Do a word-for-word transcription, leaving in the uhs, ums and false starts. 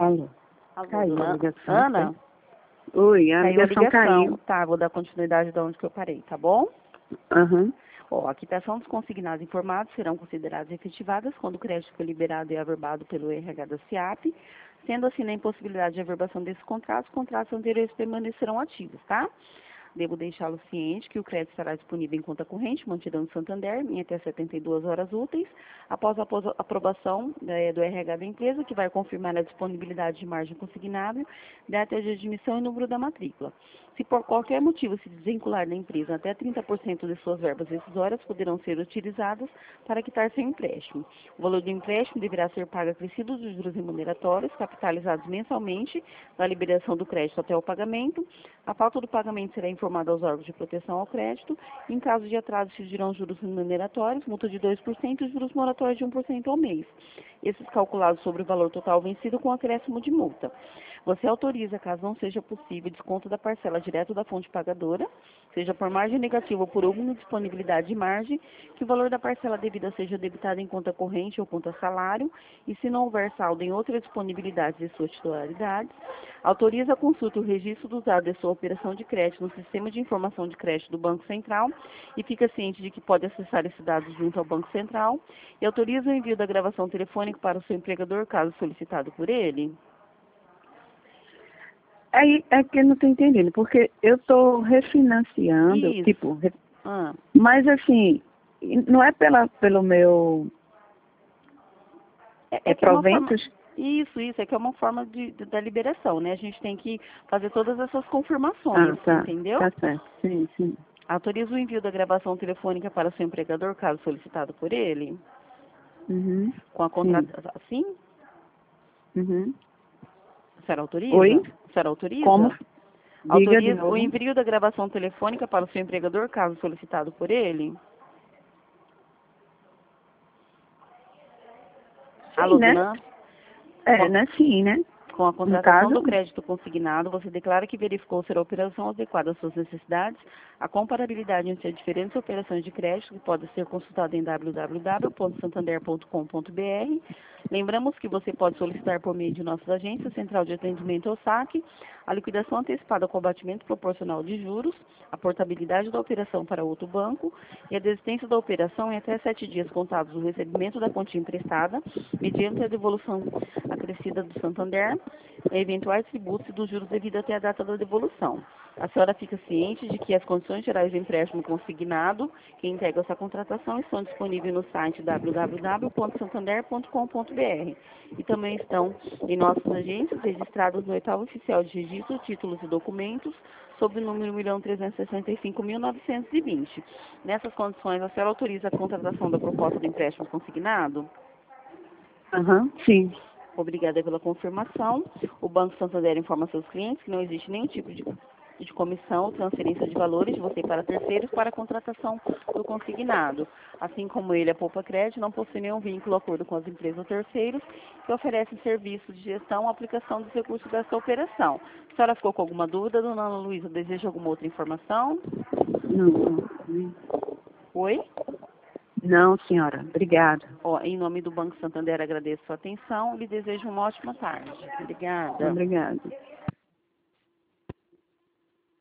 Alô. Alô, Caiu a dona ligação. Ana? Oi, a Caiu a ligação ligação. caiu. Tá, vou dar continuidade de onde que eu parei, tá bom? Aham. Ó, a quitação dos consignados informados serão consideradas efetivadas quando o crédito foi liberado e averbado pelo R H da SIAP. Sendo assim, na impossibilidade de averbação desses contratos, os contratos anteriores permanecerão ativos, tá? Devo deixá-lo ciente que o crédito estará disponível em conta corrente, mantida no Santander, em até setenta e duas horas úteis, após a apos- aprovação eh, do R H da empresa, que vai confirmar a disponibilidade de margem consignável, data de admissão e número da matrícula. Se por qualquer motivo se desvincular da empresa, até trinta por cento de suas verbas decisórias poderão ser utilizadas para quitar seu empréstimo. O valor do empréstimo deverá ser pago acrescido dos juros remuneratórios, capitalizados mensalmente, da liberação do crédito até o pagamento. A falta do pagamento será informada aos órgãos de proteção ao crédito. Em caso de atraso, se dirão juros remuneratórios, multa de dois por cento e juros moratórios de um por cento ao mês. Esses calculados sobre o valor total vencido com acréscimo de multa. Você autoriza, caso não seja possível, desconto da parcela direto da fonte pagadora, seja por margem negativa ou por alguma disponibilidade de margem, que o valor da parcela devida seja debitado em conta corrente ou conta salário, e se não houver saldo em outra disponibilidade de suas titularidades, autoriza a consulta e o registro dos dados de sua operação de crédito no Sistema de Informação de Crédito do Banco Central e fica ciente de que pode acessar esses dados junto ao Banco Central, e autoriza o envio da gravação telefônica para o seu empregador, caso solicitado por ele. Aí é que eu não estou entendendo, porque eu estou refinanciando, Isso. tipo, re- Ah, mas assim, não é pela, pelo meu é, é, é que é uma forma... proventos? Isso, isso, é que é uma forma de, de- da liberação, né? A gente tem que fazer todas essas confirmações, Ah, tá. entendeu? Tá certo. Sim, sim. Autoriza o envio da gravação telefônica para o seu empregador, caso solicitado por ele, Uhum. com a Sim. contratação. Sim? Uhum. A senhora autoriza? Oi? A senhora autoriza? Como? Diga de Autoriza o novo. envio da gravação telefônica para o seu empregador, caso solicitado por ele? Sim, Alô, né? dona? É, Com, né? Sim, né? com a No contratação caso, do crédito consignado, você declara que verificou ser a operação adequada às suas necessidades, a comparabilidade entre as diferentes operações de crédito, que pode ser consultada em w w w ponto santander ponto com ponto b r. Lembramos que você pode solicitar por meio de nossas agências, Central de Atendimento ao Saque, a liquidação antecipada com abatimento proporcional de juros, a portabilidade da operação para outro banco e a desistência da operação em até sete dias contados do recebimento da quantia emprestada, mediante a devolução acrescida do Santander, e eventuais tributos e dos juros devido até a data da devolução. A senhora fica ciente de que as condições gerais do empréstimo consignado que integram essa contratação estão disponíveis no site w w w ponto santander ponto com ponto b r e também estão em nossas agências registradas no oitavo oficial de registro, títulos e documentos, sob o número um milhão trezentos e sessenta e cinco mil novecentos e vinte. Nessas condições, a senhora autoriza a contratação da proposta do empréstimo consignado? aham, sim. Obrigada pela confirmação. O Banco Santander informa seus clientes que não existe nenhum tipo de, de comissão ou transferência de valores de você para terceiros para a contratação do consignado. Assim como ele, a Poupa Crédito, não possui nenhum vínculo ou acordo com as empresas ou terceiros que oferecem serviços de gestão ou aplicação dos recursos dessa operação. A senhora ficou com alguma dúvida, dona Ana Luísa? Deseja alguma outra informação? Não, não. Oi? Não, senhora. Obrigada. Ó, em nome do Banco Santander, agradeço a sua atenção e lhe desejo uma ótima tarde. Obrigada. Obrigada.